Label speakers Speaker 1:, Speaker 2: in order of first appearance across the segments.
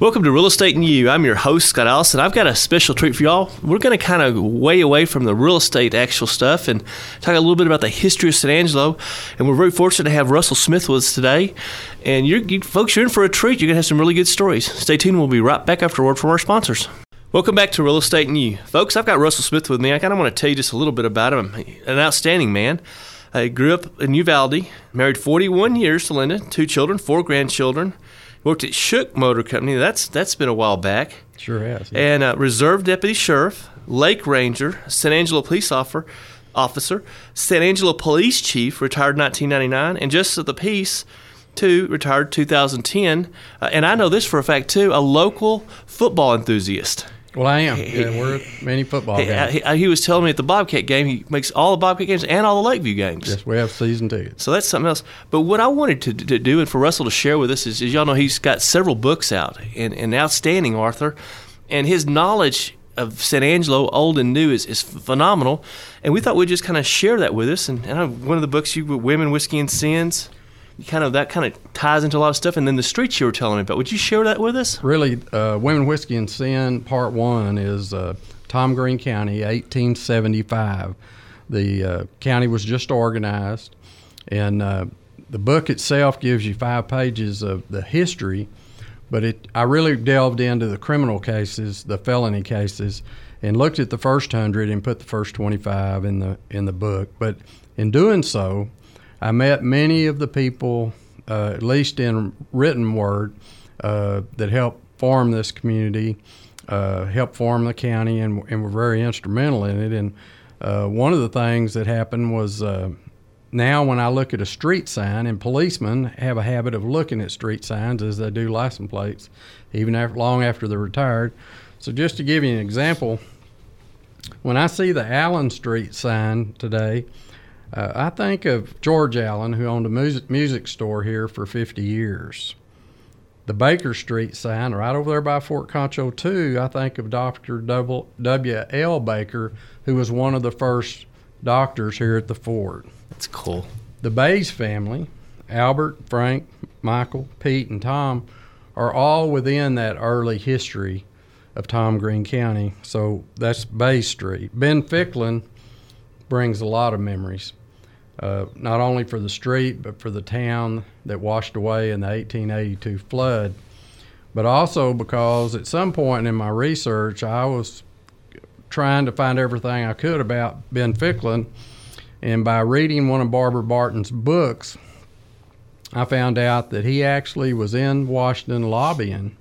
Speaker 1: Welcome to Real Estate and You. I'm your host, Scott Allison. I've got a special treat for y'all. We're going to kind of way away from the real estate actual stuff and talk a little bit about the history of San Angelo. And we're very fortunate to have Russell Smith with us today. And you folks, you're in for a treat. You're going to have some really good stories. Stay tuned. We'll be right back after a word from our sponsors. Welcome back to Real Estate and You. Folks, I've got Russell Smith with me. I kind of want to tell you just a little bit about him. An outstanding man. I grew up in Uvalde, married 41 years to Linda, 2 children, 4 grandchildren. Worked at Shook Motor Company. That's been a while back.
Speaker 2: Sure has. Yeah.
Speaker 1: And Reserve Deputy Sheriff, Lake Ranger, San Angelo Police Officer, San Angelo Police Chief, retired 1999, and Justice of the Peace, too, retired 2010. And I know this for a fact, too, a local football enthusiast.
Speaker 2: Well, I am. We're at many football games.
Speaker 1: He was telling me at the Bobcat game, he makes all the Bobcat games and all the Lakeview games.
Speaker 2: Yes, we have season tickets.
Speaker 1: So that's something else. But what I wanted to do, and for Russell to share with us, is y'all know he's got several books out, and an outstanding author, and his knowledge of San Angelo, old and new, is phenomenal. And we thought we'd just kind of share that with us. And one of the books, Women, Whiskey, and Sins, that kind of ties into a lot of stuff. And then the streets you were telling me about. Would you share that with us?
Speaker 2: Really, Women, Whiskey, and Sin, Part 1 is Tom Green County, 1875. The county was just organized, and the book itself gives you 5 pages of the history, but I really delved into the criminal cases, the felony cases, and looked at the first 100 and put the first 25 in the book. But in doing so, I met many of the people, at least in written word, that helped form this community, helped form the county, and were very instrumental in it. And one of the things that happened was now when I look at a street sign, and policemen have a habit of looking at street signs as they do license plates, even long after they're retired. So just to give you an example, when I see the Allen Street sign today, I think of George Allen, who owned a music store here for 50 years. The Baker Street sign, right over there by Fort Concho 2, I think of Dr. W.L. Baker, who was one of the first doctors here at the fort.
Speaker 1: That's cool.
Speaker 2: The Bays family, Albert, Frank, Michael, Pete, and Tom, are all within that early history of Tom Green County. So that's Bay Street. Ben Ficklin brings a lot of memories. Not only for the street, but for the town that washed away in the 1882 flood, but also because at some point in my research, I was trying to find everything I could about Ben Ficklin, and by reading one of Barbara Barton's books, I found out that he actually was in Washington lobbying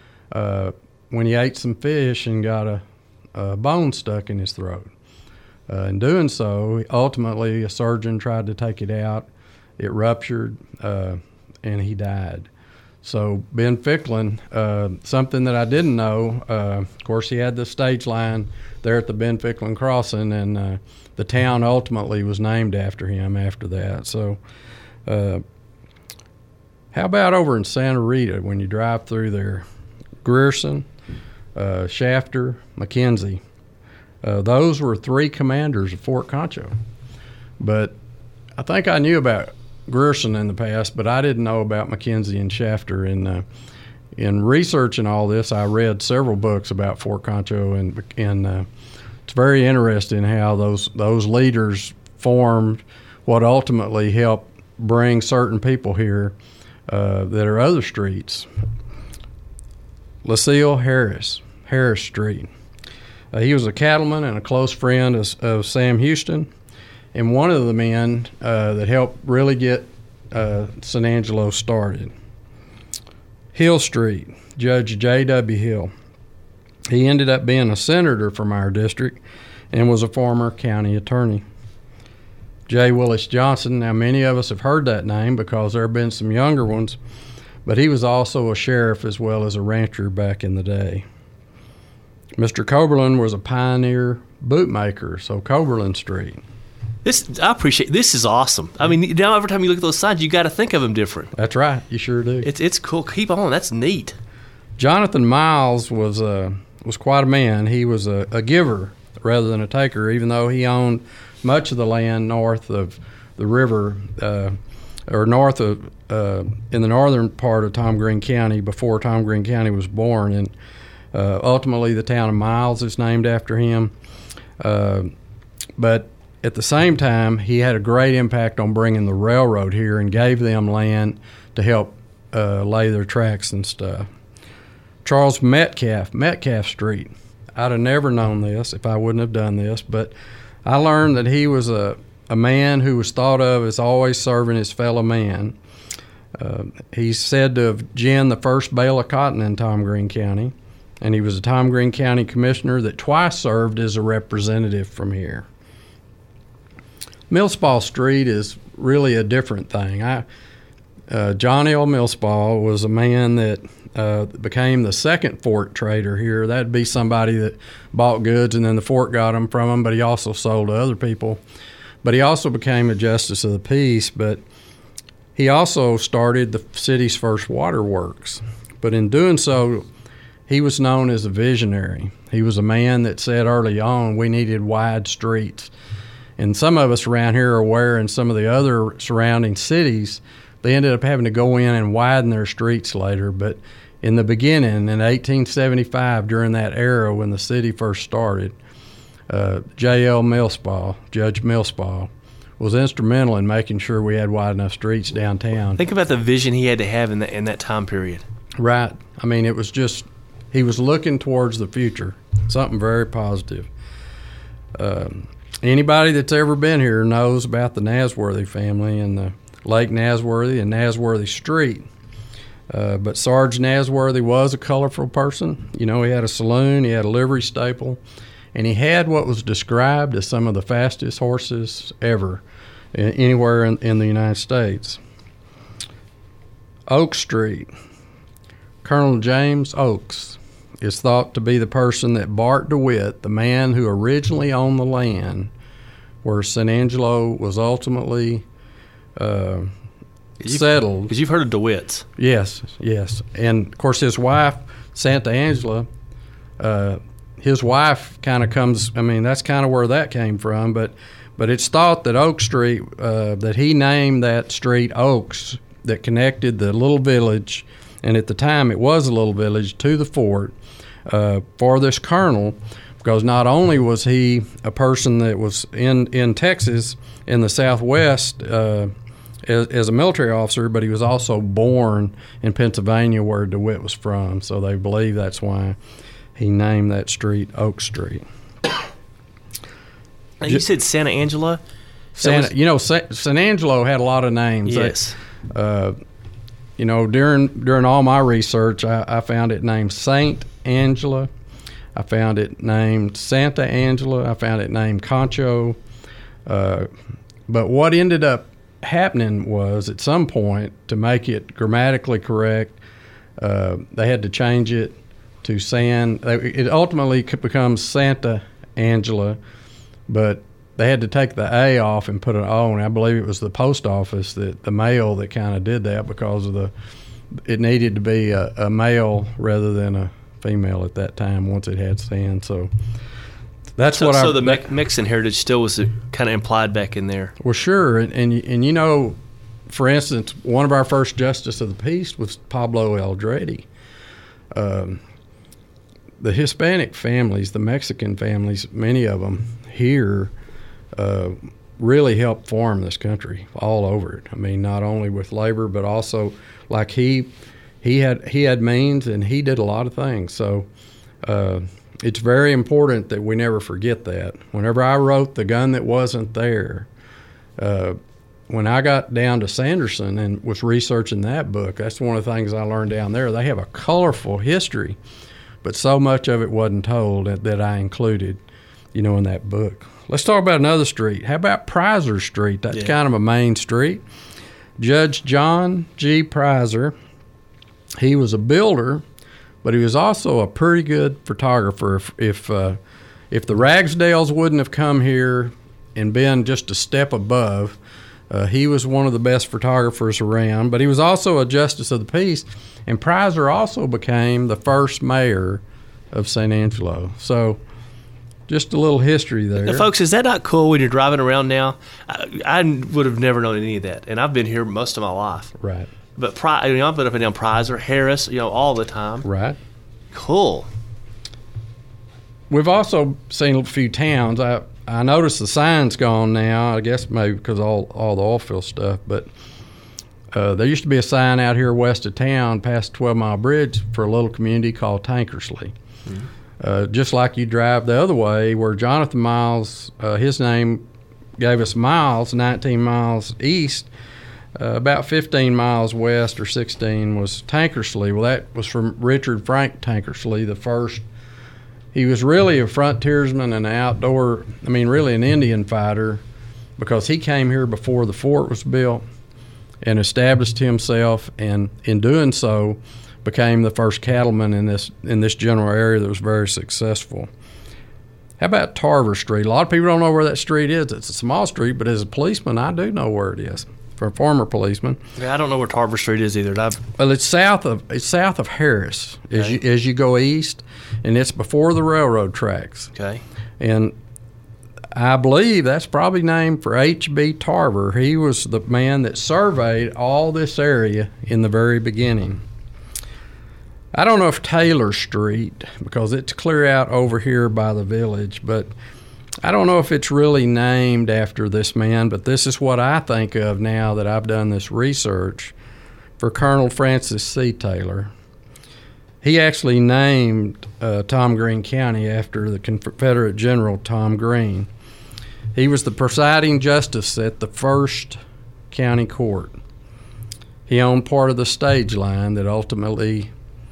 Speaker 2: when he ate some fish and got a bone stuck in his throat. In doing so, ultimately a surgeon tried to take it out. It ruptured, and he died. So Ben Ficklin, something that I didn't know, of course he had the stage line there at the Ben Ficklin Crossing, and the town ultimately was named after him after that. So how about over in Santa Rita when you drive through there? Grierson, Shafter, McKenzie. Those were 3 commanders of Fort Concho. But I think I knew about Grierson in the past, but I didn't know about McKenzie and Shafter. And in researching all this, I read several books about Fort Concho, and it's very interesting how those leaders formed what ultimately helped bring certain people here that are other streets. LaCille Harris Street. He was a cattleman and a close friend of Sam Houston, and one of the men that helped really get San Angelo started. Hill Street, Judge J.W. Hill. He ended up being a senator from our district and was a former county attorney. J. Willis Johnson, now many of us have heard that name because there have been some younger ones, but he was also a sheriff as well as a rancher back in the day. Mr. Coberlin was a pioneer bootmaker, so Coberlin Street.
Speaker 1: I appreciate this. Is awesome. I mean, now every time you look at those signs, you got to think of them different.
Speaker 2: That's right. You sure do.
Speaker 1: It's cool. Keep on. That's neat.
Speaker 2: Jonathan Miles was quite a man. He was a giver rather than a taker, even though he owned much of the land north of the river. or north of, in the northern part of Tom Green County before Tom Green County was born. And ultimately the town of Miles is named after him. But at the same time, he had a great impact on bringing the railroad here and gave them land to help lay their tracks and stuff. Charles Metcalf Street. I'd have never known this if I wouldn't have done this, but I learned that he was a man who was thought of as always serving his fellow man. He's said to have ginned the first bale of cotton in Tom Green County, and he was a Tom Green County commissioner that twice served as a representative from here. Millspaw Street is really a different thing. John L. Millspaw was a man that became the second fort trader here. That'd be somebody that bought goods and then the fort got them from him, but he also sold to other people. But he also became a justice of the peace, but he also started the city's first waterworks. But in doing so, he was known as a visionary. He was a man that said early on we needed wide streets. And some of us around here are aware in some of the other surrounding cities, they ended up having to go in and widen their streets later. But in the beginning, in 1875, during that era when the city first started, J.L. Millspaw, Judge Millspaw, was instrumental in making sure we had wide enough streets downtown.
Speaker 1: Think about the vision he had to have in that time period.
Speaker 2: Right. I mean, it was just, he was looking towards the future, something very positive. Anybody that's ever been here knows about the Nasworthy family and the Lake Nasworthy and Nasworthy Street. But Sarge Nasworthy was a colorful person. You know, he had a saloon, he had a livery stable, and he had what was described as some of the fastest horses ever anywhere in the United States. Oak Street. Colonel James Oakes is thought to be the person that Bart DeWitt, the man who originally owned the land where San Angelo was ultimately settled.
Speaker 1: Because you've heard of DeWitt's.
Speaker 2: Yes. And, of course, his wife, Santa Angela, his wife kind of comes, I mean, that's kind of where that came from. But it's thought that Oak Street, that he named that street Oaks, that connected the little village, and at the time it was a little village, to the fort, for this colonel, because not only was he a person that was in Texas, in the Southwest, as a military officer, but he was also born in Pennsylvania where DeWitt was from. So they believe that's why he named that street Oak Street.
Speaker 1: And you said Santa Angela?
Speaker 2: San Angelo had a lot of names.
Speaker 1: Yes.
Speaker 2: During all my research, I found it named Saint Angela. I found it named Santa Angela. I found it named Concho. But what ended up happening was, at some point, to make it grammatically correct, they had to change it to it ultimately becomes Santa Angela, but they had to take the A off and put an O, and I believe it was the post office, the mail, that kind of did that because of it needed to be a male rather than a female at that time once it had San. So that's what
Speaker 1: So the Mexican heritage still was kind of implied back in there.
Speaker 2: Well, sure, and for instance, one of our first justice of the peace was Pablo Eldredi. The Hispanic families, the Mexican families, many of them here really helped form this country all over it. I mean, not only with labor, but also like he had means, and he did a lot of things. So it's very important that we never forget that. Whenever I wrote The Gun That Wasn't There, when I got down to Sanderson and was researching that book, that's one of the things I learned down there. They have a colorful history, but so much of it wasn't told that I included, in that book. Let's talk about another street. How about Prizer Street? That's kind of a main street. Judge John G. Prizer, he was a builder, but he was also a pretty good photographer. If the Ragsdales wouldn't have come here and been just a step above, he was one of the best photographers around. But he was also a justice of the peace, and Prizer also became the first mayor of San Angelo. So just a little history there.
Speaker 1: Now, folks, is that not cool when you're driving around now? I would have never known any of that, and I've been here most of my life.
Speaker 2: Right.
Speaker 1: But I've been up and down Prizer, Harris, all the time.
Speaker 2: Right.
Speaker 1: Cool.
Speaker 2: We've also seen a few towns. I noticed the sign's gone now. I guess maybe because all the oil field stuff, but there used to be a sign out here west of town past 12 Mile Bridge for a little community called Tankersley. Mm-hmm. Just like you drive the other way where Jonathan Miles, his name gave us miles, 19 miles east, about 15 miles west or 16 was Tankersley. Well, that was from Richard Frank Tankersley, the first. He was really a frontiersman and really an Indian fighter, because he came here before the fort was built and established himself, and in doing so became the first cattleman in this general area that was very successful. How about Tarver Street? A lot of people don't know where that street is. It's a small street, but as a policeman, I do know where it is. For a former policeman.
Speaker 1: Yeah, I don't know where Tarver Street is either.
Speaker 2: Well, it's south of Harris as you go east, and it's before the railroad tracks.
Speaker 1: Okay.
Speaker 2: And I believe that's probably named for H.B. Tarver. He was the man that surveyed all this area in the very beginning. I don't know if Taylor Street, because it's clear out over here by the village, but I don't know if it's really named after this man, but this is what I think of now that I've done this research for Colonel Francis C. Taylor. He actually named Tom Green County after the Confederate General Tom Green. He was the presiding justice at the first county court. He owned part of the stage line that ultimately,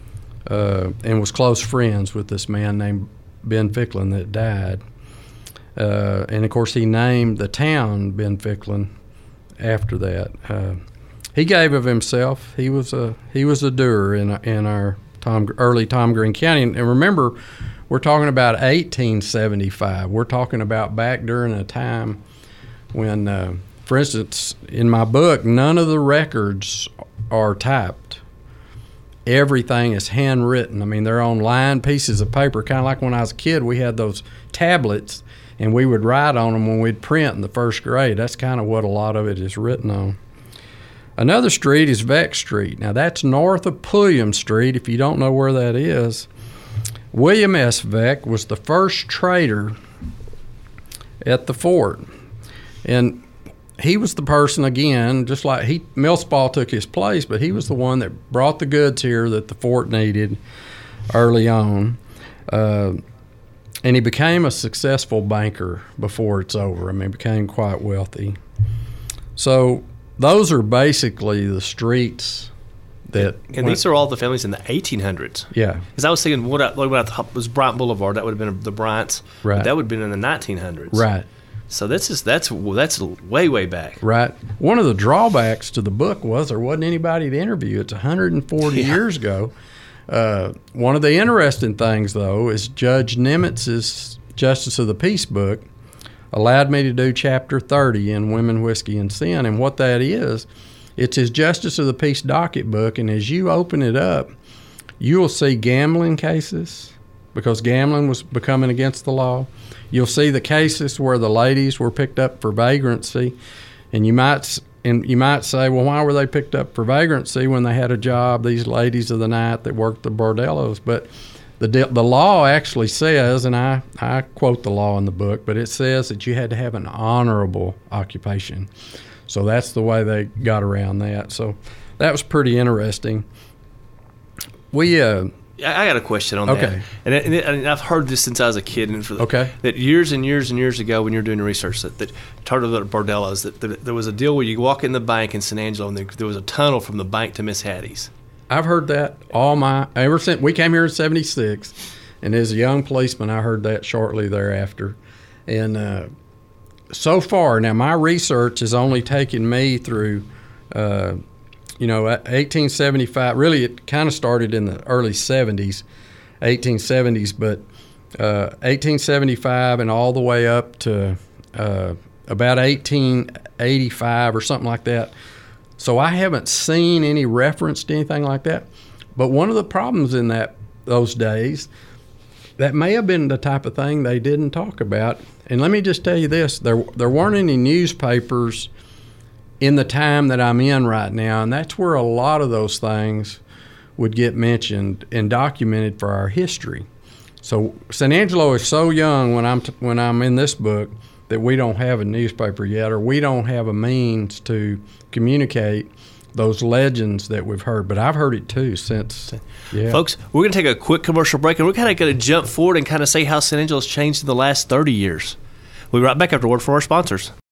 Speaker 2: and was close friends with this man named Ben Ficklin that died. And of course, he named the town Ben Ficklin after that. He gave of himself. He was a doer in our early Tom Green County. And remember, we're talking about 1875. We're talking about back during a time when, for instance, in my book, none of the records are typed. Everything is handwritten. I mean, they're on lined pieces of paper, kind of like when I was a kid. We had those tablets, and we would write on them when we'd print in the first grade. That's kind of what a lot of it is written on. Another street is Veck Street. Now, that's north of Pulliam Street, if you don't know where that is. William S. Veck was the first trader at the fort. And he was the person, again, just like Millspaw took his place, but he was the one that brought the goods here that the fort needed early on. And he became a successful banker before it's over. I mean, became quite wealthy. So those are basically the streets that...
Speaker 1: And these are all the families in the 1800s.
Speaker 2: Yeah.
Speaker 1: Because I was thinking, what was Bryant Boulevard? That would have been the Bryants.
Speaker 2: Right.
Speaker 1: That would have been in the 1900s.
Speaker 2: Right.
Speaker 1: So that's way, way back.
Speaker 2: Right. One of the drawbacks to the book was there wasn't anybody to interview. It's 140 years ago. One of the interesting things, though, is Judge Nemitz's Justice of the Peace book allowed me to do Chapter 30 in Women, Whiskey, and Sin. And what that is, it's his Justice of the Peace docket book. And as you open it up, you will see gambling cases, because gambling was becoming against the law. You'll see the cases where the ladies were picked up for vagrancy. And you might say, well, why were they picked up for vagrancy when they had a job, these ladies of the night that worked the bordellos? But the law actually says, and I quote the law in the book, but it says that you had to have an honorable occupation. So that's the way they got around that. So that was pretty interesting.
Speaker 1: I got a question on that. And I've heard this since I was a kid. And that years and years and years ago, when you're doing research, that talked about bordellos, that there was a deal where you walk in the bank in San Angelo, and there was a tunnel from the bank to Miss Hattie's.
Speaker 2: I've heard that ever since we came here in '76, and as a young policeman, I heard that shortly thereafter. And so far, now my research has only taken me through 1875, really it kind of started in the early 1870s, but 1875 and all the way up to about 1885 or something like that. So I haven't seen any reference to anything like that. But one of the problems in those days, that may have been the type of thing they didn't talk about. And let me just tell you this, there weren't any newspapers in the time that I'm in right now, and that's where a lot of those things would get mentioned and documented for our history. So San Angelo is so young when I'm in this book that we don't have a newspaper yet, or we don't have a means to communicate those legends that we've heard. But I've heard it too since. Yeah.
Speaker 1: Folks, we're going to take a quick commercial break, and we're kind of going to jump forward and kind of say how San Angelo's changed in the last 30 years. We'll be right back after a word from our sponsors.